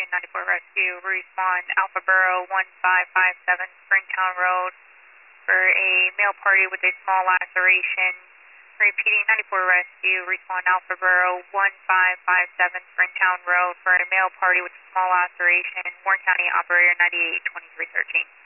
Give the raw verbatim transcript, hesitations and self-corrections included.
two ninety-four Rescue, respond Alpha Borough one five five seven Springtown Road for a male party with a small laceration. Repeating ninety-four Rescue, respond Alpha Borough one five five seven Springtown Road for a male party with a small laceration. Warren County Operator ninety-eight twenty-three thirteen.